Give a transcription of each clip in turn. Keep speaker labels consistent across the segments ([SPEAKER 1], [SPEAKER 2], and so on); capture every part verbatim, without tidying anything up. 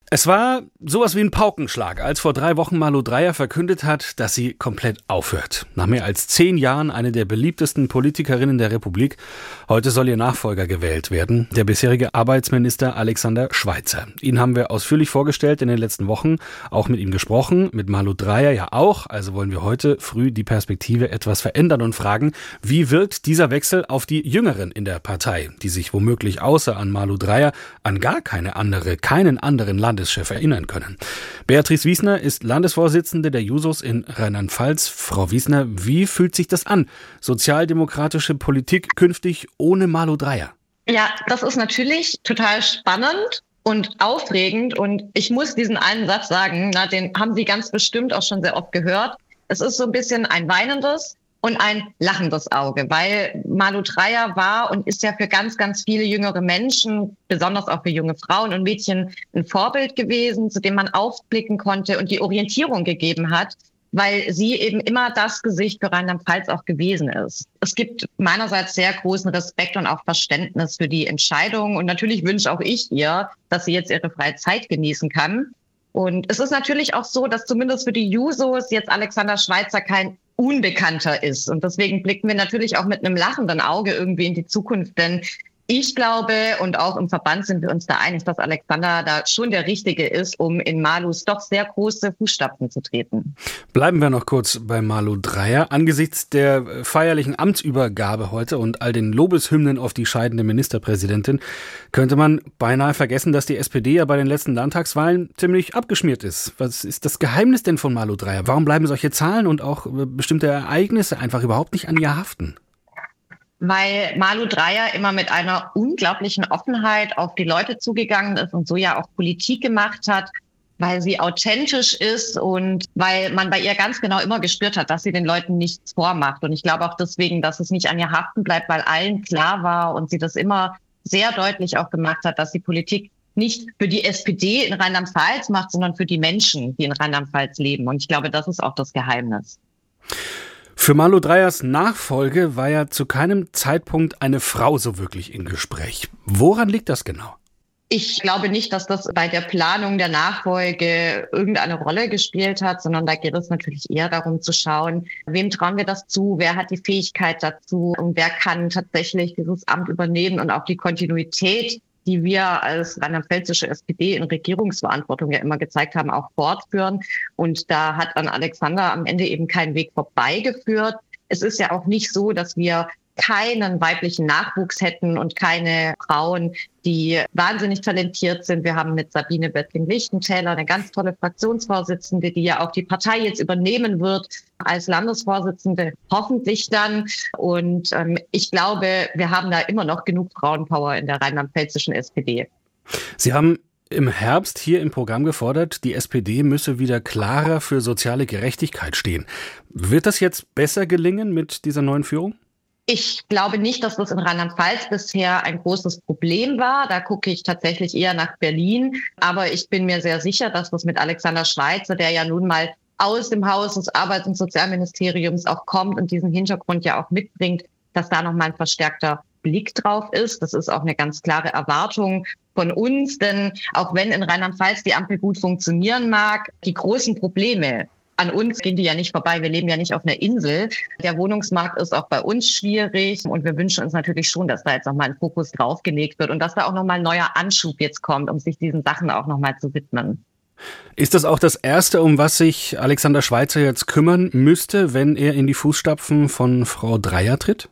[SPEAKER 1] Es war sowas wie ein Paukenschlag, als vor drei Wochen Malu Dreyer verkündet hat, dass sie komplett aufhört. Nach mehr als zehn Jahren eine der beliebtesten Politikerinnen der Republik. Heute soll ihr Nachfolger gewählt werden, der bisherige Arbeitsminister Alexander Schweitzer. Ihn haben wir ausführlich vorgestellt in den letzten Wochen, auch mit ihm gesprochen, mit Malu Dreyer ja auch. Also wollen wir heute früh die Perspektive etwas verändern und fragen, wie wirkt dieser Wechsel auf die Jüngeren in der Partei, die sich womöglich außer an Malu Dreyer an gar keine andere, keinen anderen Land Landeschef erinnern können. Beatrice Wiesner ist Landesvorsitzende der Jusos in Rheinland-Pfalz. Frau Wiesner, wie fühlt sich das an? Sozialdemokratische Politik künftig ohne Malu Dreyer?
[SPEAKER 2] Ja, das ist natürlich total spannend und aufregend. Und ich muss diesen einen Satz sagen, na, den haben Sie ganz bestimmt auch schon sehr oft gehört. Es ist so ein bisschen ein weinendes und ein lachendes Auge, weil Malu Dreyer war und ist ja für ganz, ganz viele jüngere Menschen, besonders auch für junge Frauen und Mädchen, ein Vorbild gewesen, zu dem man aufblicken konnte und die Orientierung gegeben hat, weil sie eben immer das Gesicht für Rheinland-Pfalz auch gewesen ist. Es gibt meinerseits sehr großen Respekt und auch Verständnis für die Entscheidung. Und natürlich wünsche auch ich ihr, dass sie jetzt ihre freie Zeit genießen kann. Und es ist natürlich auch so, dass zumindest für die Jusos jetzt Alexander Schweitzer kein Unbekannter ist. Und deswegen blicken wir natürlich auch mit einem lachenden Auge irgendwie in die Zukunft. Denn ich glaube, und auch im Verband sind wir uns da einig, dass Alexander da schon der Richtige ist, um in Malus doch sehr große Fußstapfen zu treten.
[SPEAKER 1] Bleiben wir noch kurz bei Malu Dreyer. Angesichts der feierlichen Amtsübergabe heute und all den Lobeshymnen auf die scheidende Ministerpräsidentin könnte man beinahe vergessen, dass die S P D ja bei den letzten Landtagswahlen ziemlich abgeschmiert ist. Was ist das Geheimnis denn von Malu Dreyer? Warum bleiben solche Zahlen und auch bestimmte Ereignisse einfach überhaupt nicht an ihr haften?
[SPEAKER 2] Weil Malu Dreyer immer mit einer unglaublichen Offenheit auf die Leute zugegangen ist und so ja auch Politik gemacht hat, weil sie authentisch ist und weil man bei ihr ganz genau immer gespürt hat, dass sie den Leuten nichts vormacht. Und ich glaube auch deswegen, dass es nicht an ihr haften bleibt, weil allen klar war und sie das immer sehr deutlich auch gemacht hat, dass sie Politik nicht für die S P D in Rheinland-Pfalz macht, sondern für die Menschen, die in Rheinland-Pfalz leben. Und ich glaube, das ist auch das Geheimnis.
[SPEAKER 1] Für Malu Dreyers Nachfolge war ja zu keinem Zeitpunkt eine Frau so wirklich im Gespräch. Woran liegt das genau?
[SPEAKER 2] Ich glaube nicht, dass das bei der Planung der Nachfolge irgendeine Rolle gespielt hat, sondern da geht es natürlich eher darum zu schauen, wem trauen wir das zu, wer hat die Fähigkeit dazu und wer kann tatsächlich dieses Amt übernehmen und auch die Kontinuität, die wir als rheinland-pfälzische S P D in Regierungsverantwortung ja immer gezeigt haben, auch fortführen. Und da hat an Alexander am Ende eben keinen Weg vorbeigeführt. Es ist ja auch nicht so, dass wir keinen weiblichen Nachwuchs hätten und keine Frauen, die wahnsinnig talentiert sind. Wir haben mit Sabine Böttling-Lichtentäler eine ganz tolle Fraktionsvorsitzende, die ja auch die Partei jetzt übernehmen wird als Landesvorsitzende, hoffentlich dann. Und ähm, ich glaube, wir haben da immer noch genug Frauenpower in der rheinland-pfälzischen S P D.
[SPEAKER 1] Sie haben im Herbst hier im Programm gefordert, die S P D müsse wieder klarer für soziale Gerechtigkeit stehen. Wird das jetzt besser gelingen mit dieser neuen Führung?
[SPEAKER 2] Ich glaube nicht, dass das in Rheinland-Pfalz bisher ein großes Problem war. Da gucke ich tatsächlich eher nach Berlin. Aber ich bin mir sehr sicher, dass das mit Alexander Schweitzer, der ja nun mal aus dem Haus des Arbeits- und Sozialministeriums auch kommt und diesen Hintergrund ja auch mitbringt, dass da nochmal ein verstärkter Blick drauf ist. Das ist auch eine ganz klare Erwartung von uns. Denn auch wenn in Rheinland-Pfalz die Ampel gut funktionieren mag, die großen Probleme, an uns gehen die ja nicht vorbei. Wir leben ja nicht auf einer Insel. Der Wohnungsmarkt ist auch bei uns schwierig. Und wir wünschen uns natürlich schon, dass da jetzt nochmal ein Fokus draufgelegt wird und dass da auch nochmal ein neuer Anschub jetzt kommt, um sich diesen Sachen auch nochmal zu widmen.
[SPEAKER 1] Ist das auch das Erste, um was sich Alexander Schweitzer jetzt kümmern müsste, wenn er in die Fußstapfen von Frau Dreyer tritt?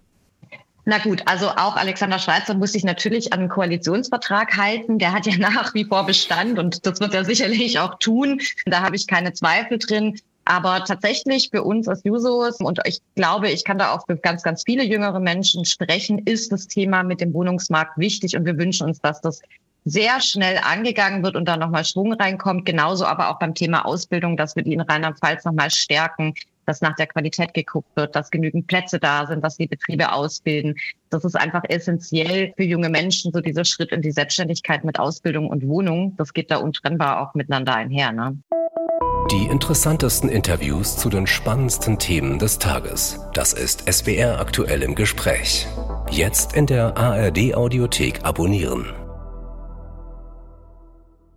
[SPEAKER 2] Na gut, also auch Alexander Schweitzer muss sich natürlich an den Koalitionsvertrag halten. Der hat ja nach wie vor Bestand und das wird er sicherlich auch tun. Da habe ich keine Zweifel drin. Aber tatsächlich für uns als Jusos, und ich glaube, ich kann da auch für ganz, ganz viele jüngere Menschen sprechen, ist das Thema mit dem Wohnungsmarkt wichtig und wir wünschen uns, dass das sehr schnell angegangen wird und da nochmal Schwung reinkommt. Genauso aber auch beim Thema Ausbildung, dass wir die in Rheinland-Pfalz nochmal stärken, dass nach der Qualität geguckt wird, dass genügend Plätze da sind, dass die Betriebe ausbilden. Das ist einfach essentiell für junge Menschen, so dieser Schritt in die Selbstständigkeit mit Ausbildung und Wohnung. Das geht da untrennbar auch miteinander einher, ne?
[SPEAKER 3] Die interessantesten Interviews zu den spannendsten Themen des Tages. Das ist S W R aktuell im Gespräch. Jetzt in der A R D Audiothek abonnieren.